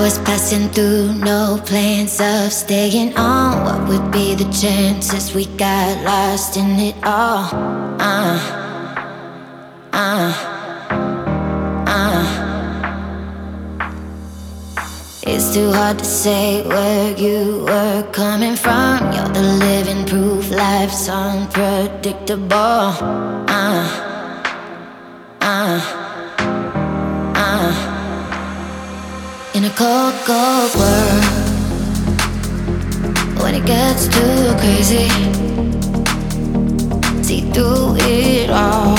was passing through, no plans of staying on. What would be the chances we got lost in it all? Uh, uh, uh. It's too hard to say where you were coming from. You're the living proof life's unpredictable. Uh, uh, uh. In a cold, cold world, when it gets too crazy, see through it all.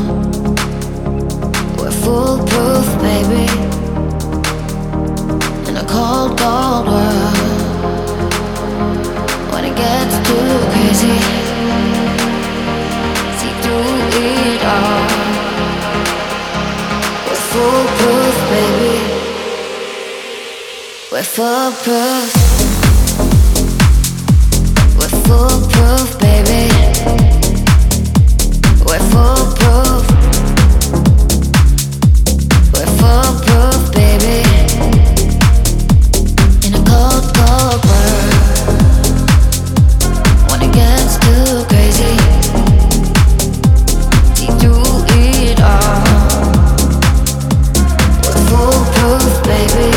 We're foolproof, baby. In a cold, cold world, when it gets too crazy, see through it all. We're foolproof, baby. We're foolproof. We're foolproof, baby. We're foolproof. We're foolproof, baby. In a cold, cold world, when it gets too crazy, see through it all. We're foolproof, baby.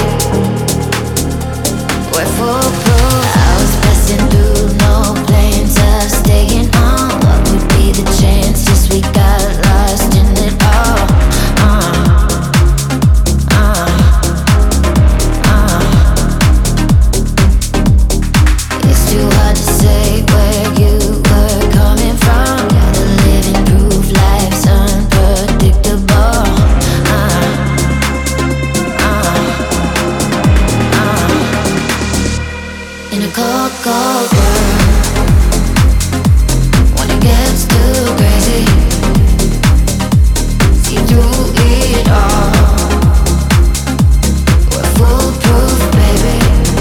We're foolproof. I was passing through, no plans of staying on. What would be the chances we got lost in it all? It's too hard to say where you were coming from. You're the living proof life's unpredictable. In a cold, cold world, when it gets too crazy, see through it all. We're foolproof, baby.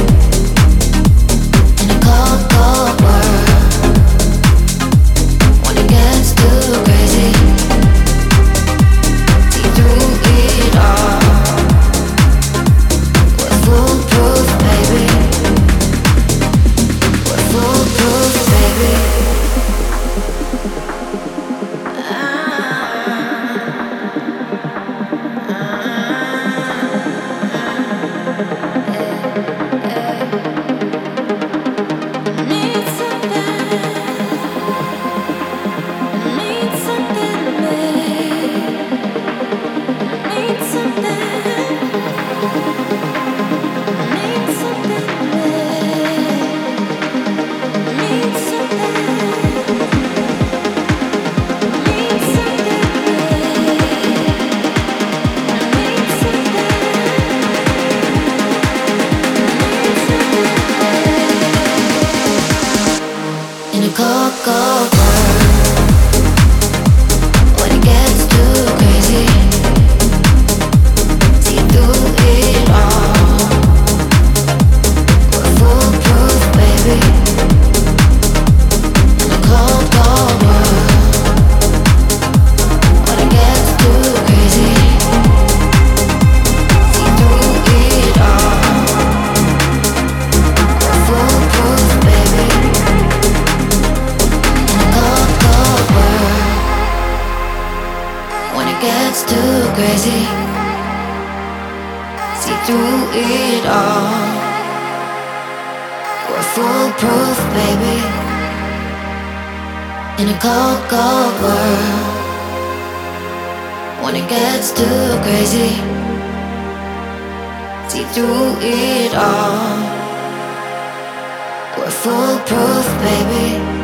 In a cold, cold world, when it gets too crazy, see through it all. We're foolproof, baby. Foolproof, baby. Need something, need something. In a cold, cold world, when it gets too crazy, see through it all. We're foolproof, baby. In a cold, cold world, when it gets too crazy, see through it all. We're foolproof, baby. When it gets too crazy, see through it all. We're foolproof, baby. In a cold, cold world, when it gets too crazy, see through it all. We're foolproof, baby.